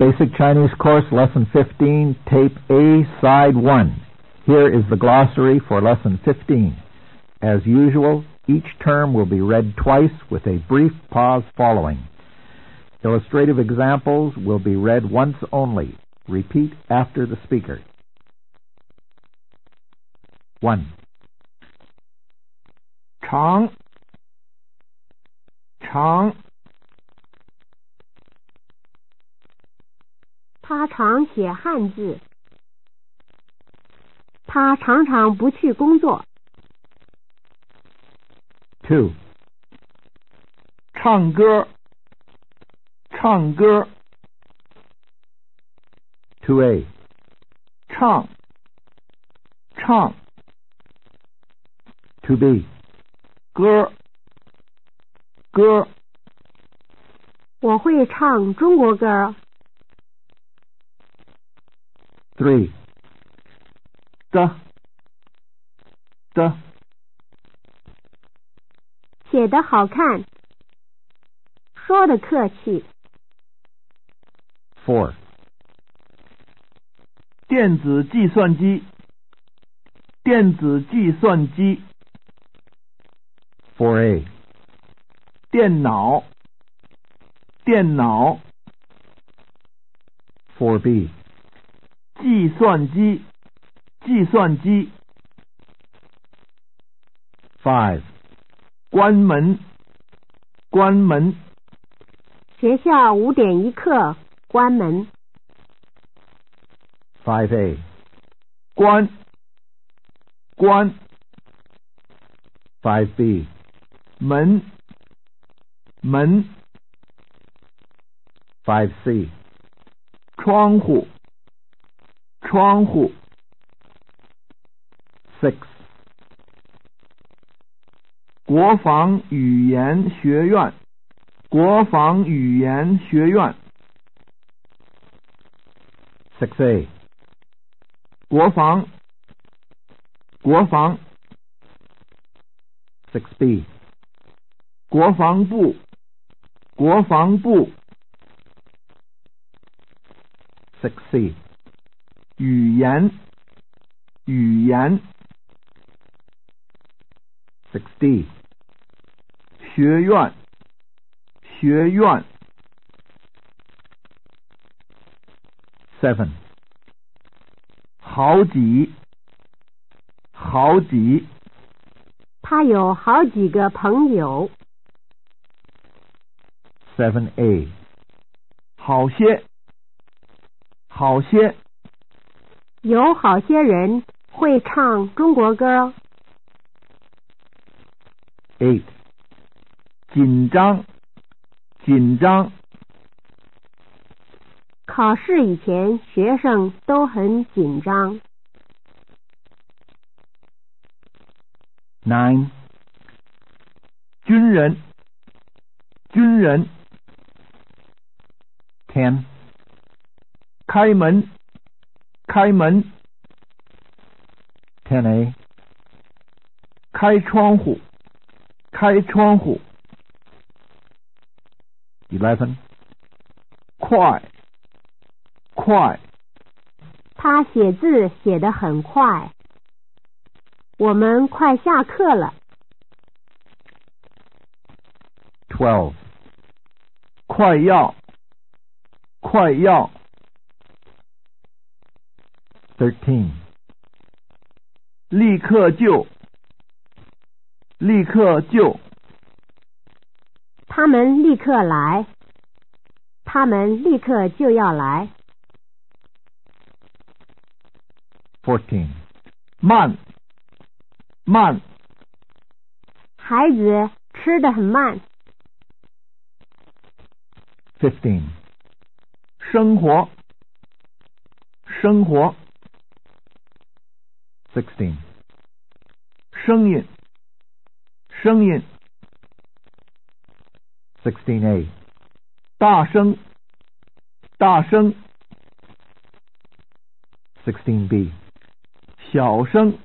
Basic Chinese Course, Lesson 15, Tape A, Side 1. Here is the glossary for Lesson 15. As usual, each term will be read twice with a brief pause following. Illustrative examples will be read once only. Repeat after the speaker. 1. 长他常写汉字。他常常不去工作。 2. 唱歌 2A. 唱 2B. 歌我会唱中国歌。 3. 的写得好看，说得客气。 4. 电子计算机 4A. 电脑 4B. 计算机 5. 关门学校5点1刻关门。 5A. 关 5B. 门 5C. 窗户 6. 国防语言学院 6A. 国防 6B. 国防部 6C. 语言 6D. 学院 7. 好几他有好几个朋友。 7A. 好些有好些人会唱中国歌。 8. 紧张考试以前学生都很紧张。 9. 军人 10. 开门 10A. 开窗户 11. 快他写字写得很快。我们快下课了。 12. 快要 13. 立刻就他们立刻来。他们立刻就要来。 14. 慢孩子吃得很慢。 15. 生活 16. 声音 16A. 大声 16B. 小声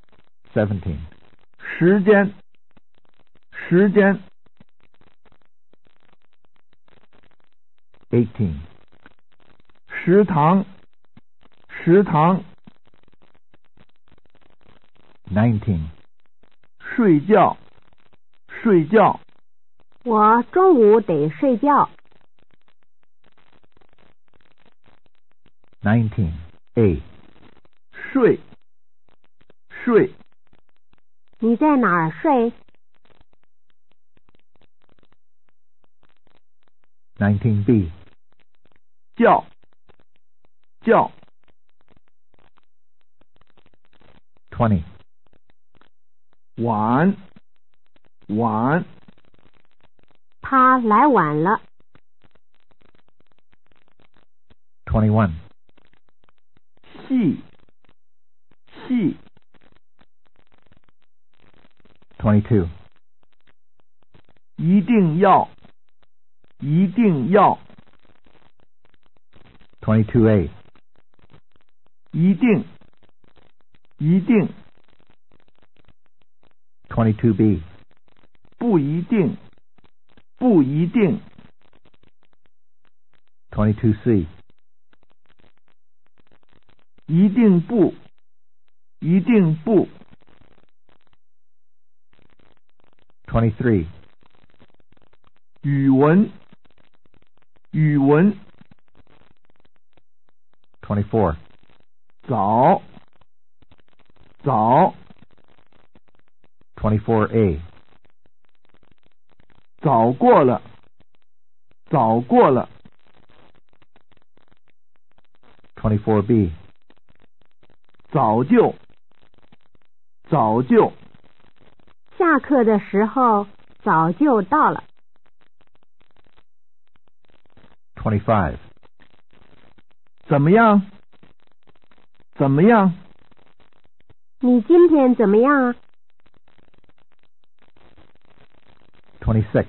17. 时间 18. 食堂，食堂。 19. 睡觉，睡觉。 我中午得睡觉。 19. A. 睡，睡。 你在哪儿睡？ 19. B. 叫，叫。 20. 晚，晚。 他来晚了。 21. 细，细。 22. 一定要，一定要。 22A. 一定，一定。 22B. 不一定，不一定。 22C. 一定不，一定不。 23. 语文，语文。 24. 早，早。 24A. 早过了，早过了。 24B. 早就，早就。 下课的时候早就到了。 25. 怎么样？怎么样？ 你今天怎么样啊？ 26.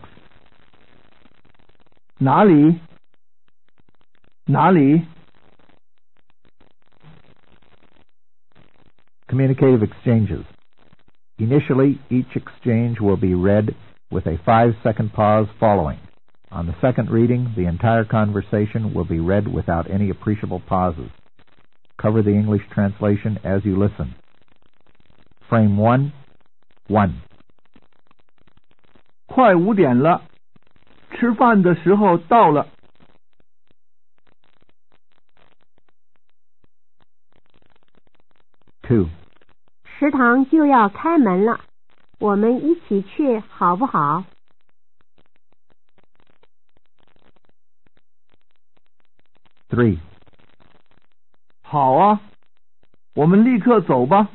哪里？哪里？ Communicative exchanges. Initially, each exchange will be read with a 5-second pause following. On the second reading, the entire conversation will be read without any appreciable pauses. Cover the English translation as you listen. Frame 1. 1. 快5点了，吃饭的时候到了。 2. 食堂就要开门了，我们一起去好不好？ 3. 好啊，我们立刻走吧。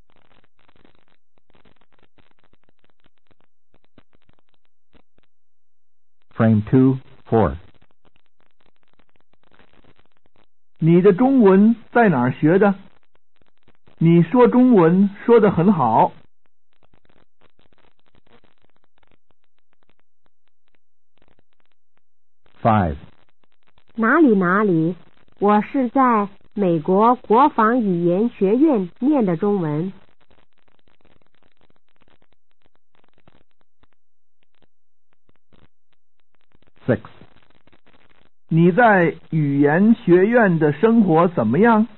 Frame 2. 4. 你的中文在哪儿学的？你说中文说得很好。 5. 哪里哪里，我是在美国国防语言学院念的中文。 6. 你在语言学院的生活怎么样？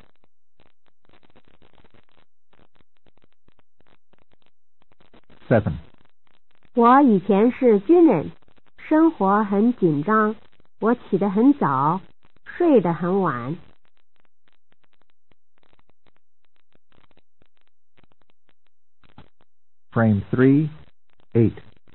7. 我以前是军人，生活很紧张，我起得很早，睡得很晚。 Frame 3. 8.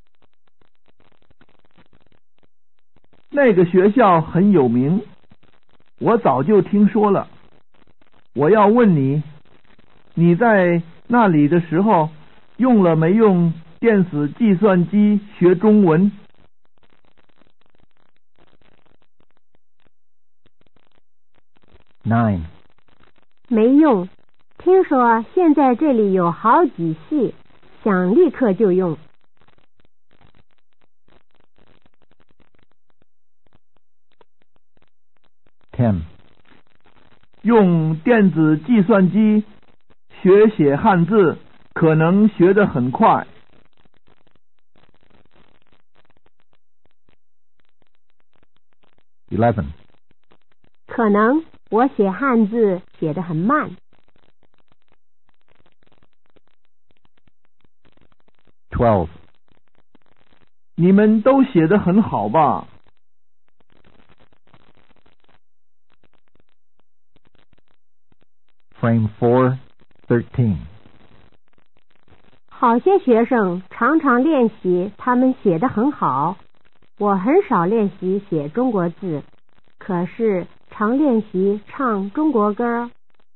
那个学校很有名，我早就听说了。我要问你，你在那里的时候用了没用电子计算机学中文？ 9. 没用，听说现在这里有好几系，想立刻就用。 10. 用电子计算机学写汉字，可能学得很快。 11. 11. 可能我写汉字写得很慢。 12. 你们都写得很好吧？ Frame 4, 13. 好些学生常常练习他们写得很好，我很少练习写中国字，可是常练习唱中国歌。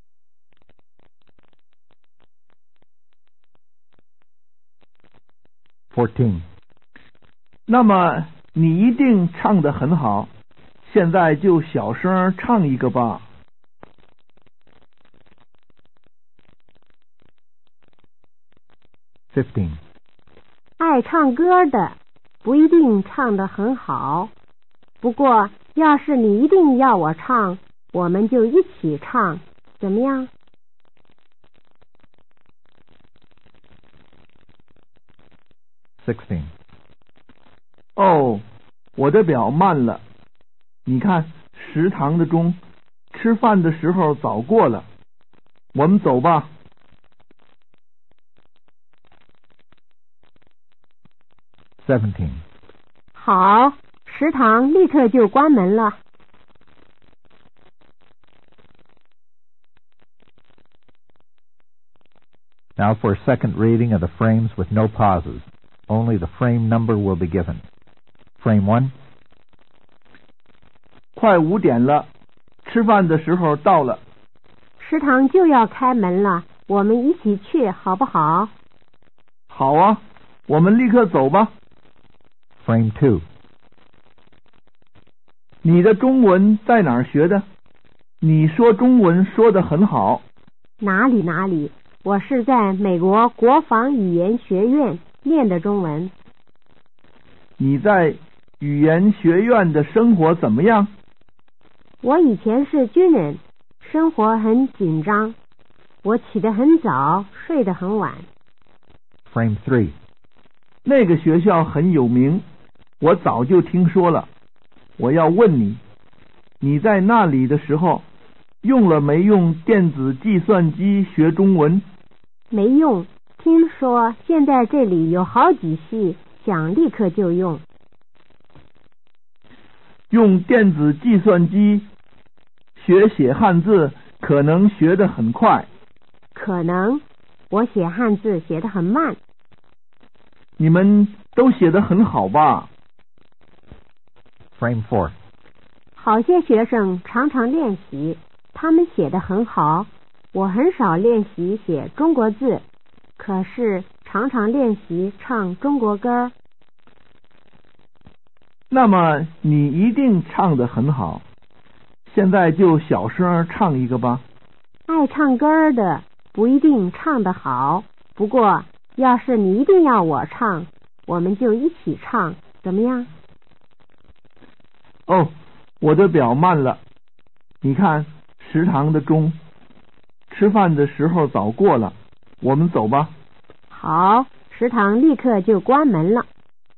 14. 那么你一定唱得很好，现在就小声唱一个吧。 15. 爱唱歌的不一定唱得很好，不过要是你一定要我唱，我们就一起唱，怎么样 16. 哦，我的表慢了，你看食堂的钟，吃饭的时候早过了，我们走吧。 17. 好，食堂立刻就关门了。 Now for a second reading of the frames with no pauses. Only the frame number will be given. Frame 1. 快5点了，吃饭的时候到了。 食堂就要开门了，我们一起去好不好？ 好啊，我们立刻走吧。 Frame 2. 你的中文在哪儿学的？你说中文说得很好。 哪里，我是在美国国防语言学院念的中文。 你在语言学院的生活怎么样？ 我以前是军人，生活很紧张，我起得很早，睡得很晚。 Frame 3. 那个学校很有名，我早就听说了。我要问你，你在那里的时候，用了没用电子计算机学中文？ 没用，听说现在这里有好几系，想立刻就用。 用电子计算机学写汉字，可能学得很快。 可能，我写汉字写得很慢。 你们都写得很好吧？ Frame 4. 好些学生常常练习，他们写得很好，我很少练习写中国字，可是常常练习唱中国歌。 那么你一定唱得很好，现在就小声唱一个吧。 爱唱歌的不一定唱得好，不过要是你一定要我唱，我们就一起唱，怎么样？ 哦，我的表慢了，你看食堂的钟，吃饭的时候早过了，我们走吧。 好，食堂立刻就关门了。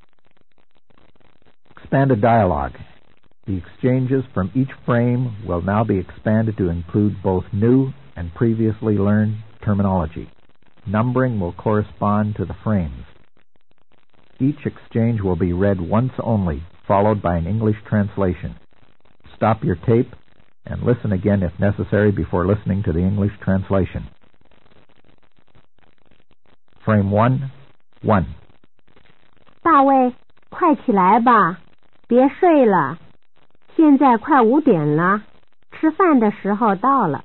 Expanded dialogue. The exchanges from each frame will now be expanded to include both new and previously learned terminology. Numbering will correspond to the frames. Each exchange will be read once only, followed by an English translation. Stop your tape and listen again if necessary before listening to the English translation. Frame 1. 1. 大卫，快起来吧，别睡了，现在快5点了，吃饭的时候到了。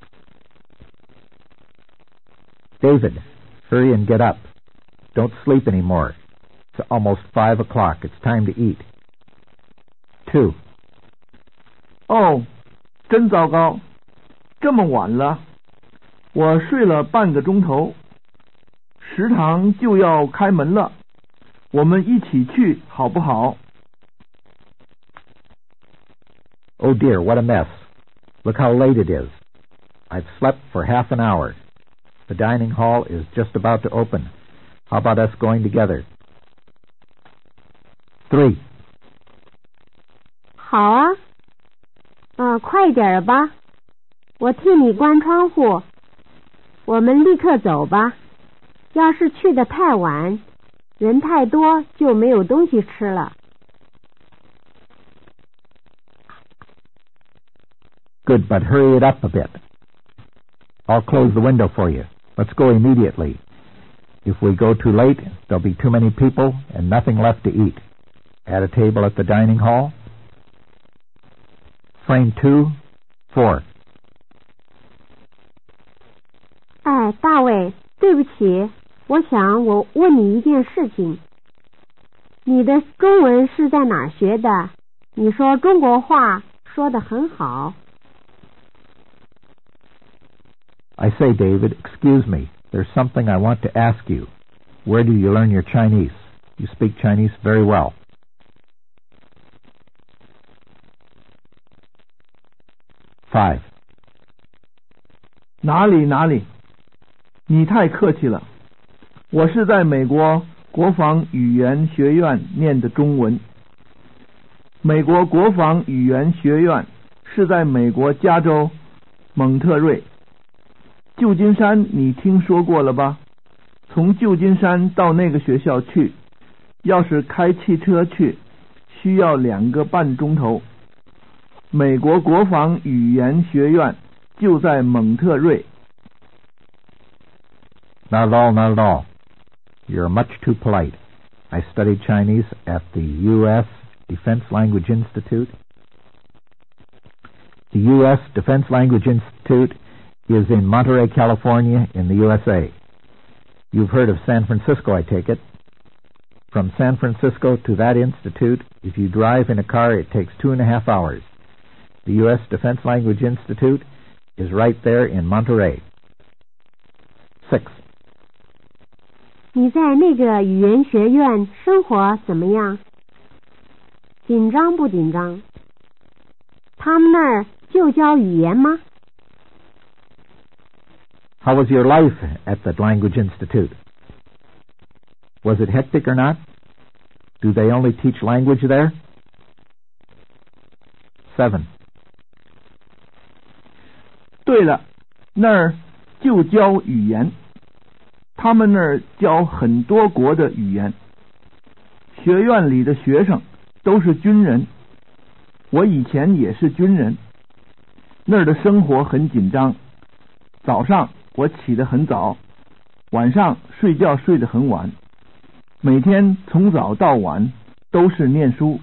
David, hurry and get up. Don't sleep anymore. It's almost 5 o'clock. It's time to eat. 2. 哦，真糟糕，这么晚了，我睡了半个钟头，食堂就要开门了，我们一起去好不好？ Oh dear, what a mess. Look how late it is. I've slept for half an hour. The dining hall is just about to open. How about us going together? 3. 好啊， 快点吧，我替你关窗户。我们立刻走吧，要是去得太晚，人太多就没有东西吃了。 Good, but hurry it up a bit. I'll close the window for you. Let's go immediately. If we go too late, there'll be too many people and nothing left to eat. At a table at the dining hall. Frame 2, 4. 哎，大卫，对不起，我想我问你一件事情。你的中文是在哪儿学的？你说中国话说得很好。 I say, David, excuse me. There's something I want to ask you. Where do you learn your Chinese? You speak Chinese very well. 5. 哪里，你太客气了。我是在美国国防语言学院念的中文。美国国防语言学院是在美国加州蒙特瑞。旧金山你听说过了吧？从旧金山到那个学校去，要是开汽车去，需要2个半钟头。美国国防语言学院就在蒙特瑞。 Not at all. You're much too polite. I studied Chinese at the U.S. Defense Language Institute. The U.S. Defense Language Institute is in Monterey, California, in the USA. You've heard of San Francisco, I take it. From San Francisco to that institute, if you drive in a car, it takes 2.5 hours. The U.S. Defense Language Institute is right there in Monterey. 6. 你在那个语言学院生活怎么样？紧张不紧张？他们那儿就教语言吗？ How was your life at the Language Institute? Was it hectic or not? Do they only teach language there? 7. 对了，那儿就教语言，他们那儿教很多国的语言。学院里的学生都是军人，我以前也是军人。那儿的生活很紧张，早上我起得很早，晚上睡觉睡得很晚，每天从早到晚都是念书。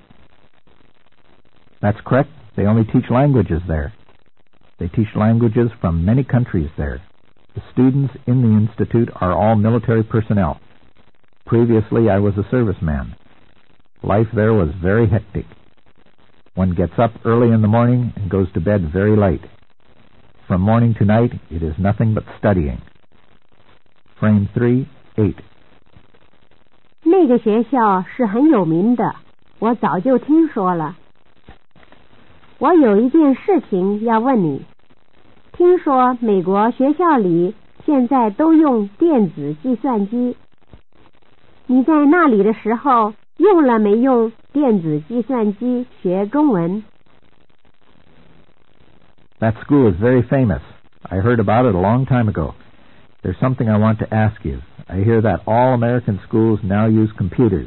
That's correct. They only teach languages there. They teach languages from many countries there. The students in the institute are all military personnel. Previously, I was a serviceman. Life there was very hectic. One gets up early in the morning and goes to bed very late. From morning to night, it is nothing but studying. Frame 3, 8. 那个学校是很有名的，我早就听说了。我有一件事情要问你。听说美国学校里现在都用电子计算机。你在那里的时候用了没用电子计算机学中文？ That school is very famous. I heard about it a long time ago. There's something I want to ask you. I hear that all American schools now use computers.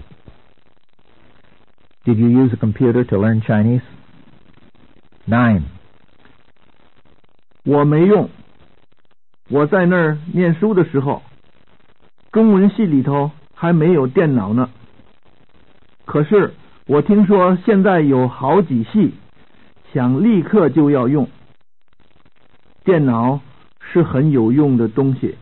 Did you use a computer to learn Chinese? 9. 我没用。我在那儿念书的时候，中文系里头还没有电脑呢。可是我听说现在有好几系想立刻就要用。电脑是很有用的东西。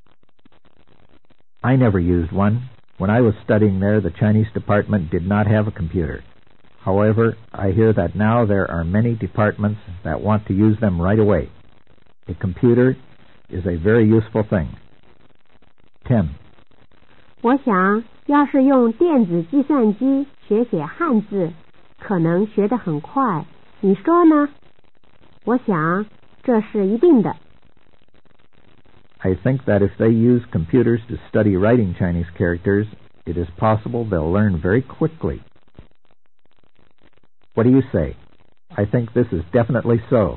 I never used one. When I was studying there, the Chinese department did not have a computer. However, I hear that now there are many departments that want to use them right away. A computer is a very useful thing. 10. 我想要是用电子计算机学写汉字，可能学得很快。你说呢？我想这是一定的。 I think that if they use computers to study writing Chinese characters, it is possible they'll learn very quickly. What do you say? I think this is definitely so.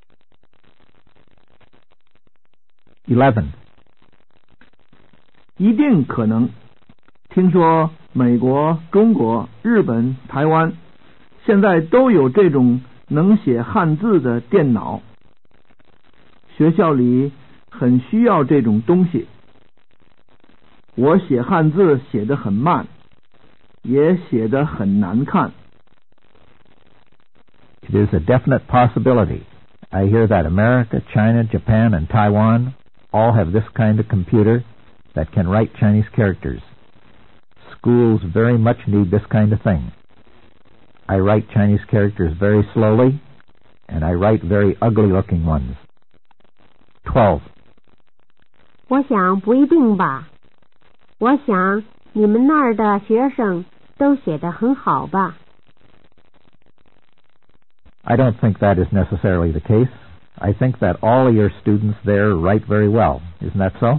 11. 一定可能。听说美国、中国、日本、台湾现在都有这种能写汉字的电脑，学校里很需要这种东西。我写汉字写得很慢，也写得很难看。 It is a definite possibility. I hear that America, China, Japan, and Taiwan all have this kind of computer that can write Chinese characters. Schools very much need this kind of thing. I write Chinese characters very slowly, and I write very ugly-looking ones. 12. 我想不一定吧。我想你们那儿的学生都写得很好吧。 I don't think that is necessarily the case. I think that all of your students there write very well. Isn't that so?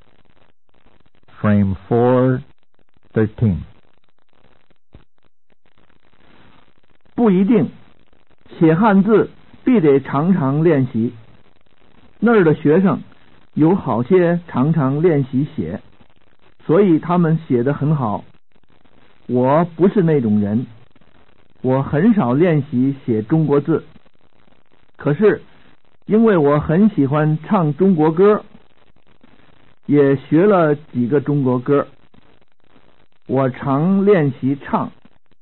Frame 4:13. 不一定，写汉字必得常常练习。那儿的学生有好些常常练习写，所以他们写得很好。我不是那种人，我很少练习写中国字。可是因为我很喜欢唱中国歌，也学了几个中国歌，我常练习唱。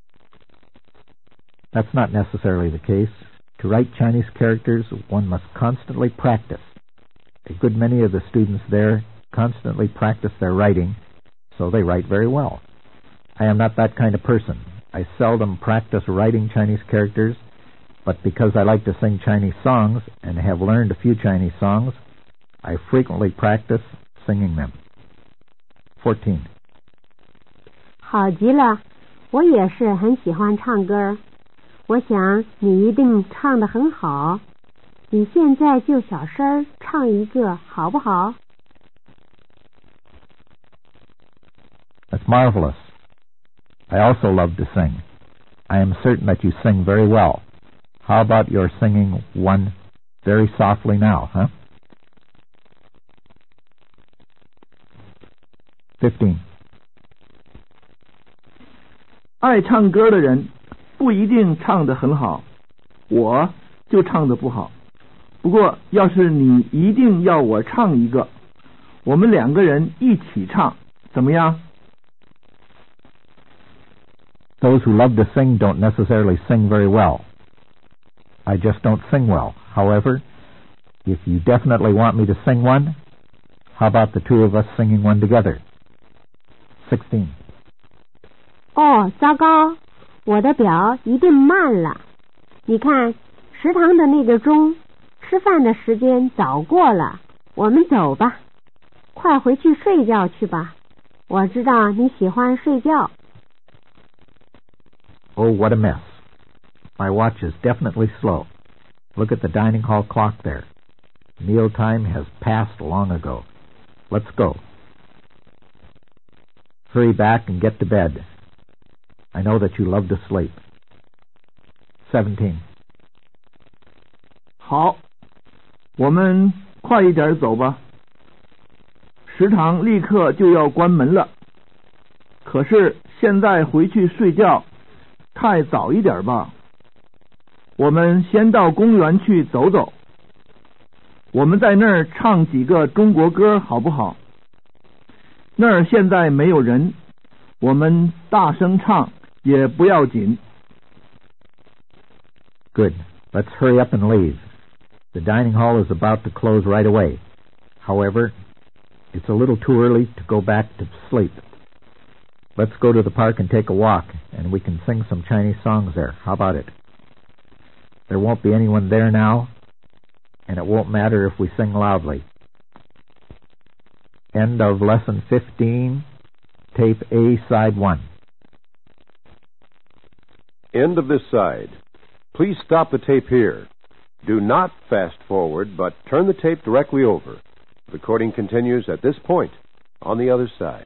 That's not necessarily the case. To write Chinese characters, one must constantly practice. A good many of the students there constantly practice their writing, so they write very well. I am not that kind of person. I seldom practice writing Chinese characters, but because I like to sing Chinese songs and have learned a few Chinese songs, I frequently practice singing them. 14. 好极了，我也是很喜欢唱歌。我想你一定唱得很好。你现在就小声唱一个好不好？ That's marvelous. I also love to sing. I am certain that you sing very well. How about your singing one very softly now, huh? 15. 爱唱歌的人不一定唱得很好，我就唱得不好。不过要是你一定要我唱一个，我们两个人一起唱，怎么样？ Those who love to sing don't necessarily sing very well. I just don't sing well. However, if you definitely want me to sing one, how about the two of us singing one together? 16. 哦，糟糕，我的表一定慢了。你看，食堂的那个钟，吃饭的时间早过了。我们走吧，快回去睡觉去吧。我知道你喜欢睡觉。 Oh, what a mess. My watch is definitely slow. Look at the dining hall clock there. Meal time has passed long ago. Let's go. Hurry back and get to bed. I know that you love to sleep. 17. 好，我们快一点走吧。食堂立刻就要关门了。可是现在回去睡觉太早一点吧。我们先到公园去走走。我们在那儿唱几个中国歌好不好？那儿现在没有人，我们大声唱也不要紧。 Good. Let's hurry up and leave. The dining hall is about to close right away. However, it's a little too early to go back to sleep. Let's go to the park and take a walk, and we can sing some Chinese songs there. How about it? There won't be anyone there now, and it won't matter if we sing loudly. End of Lesson 15, Tape A, Side 1. End of this side. Please stop the tape here. Do not fast forward, but turn the tape directly over. The recording continues at this point on the other side.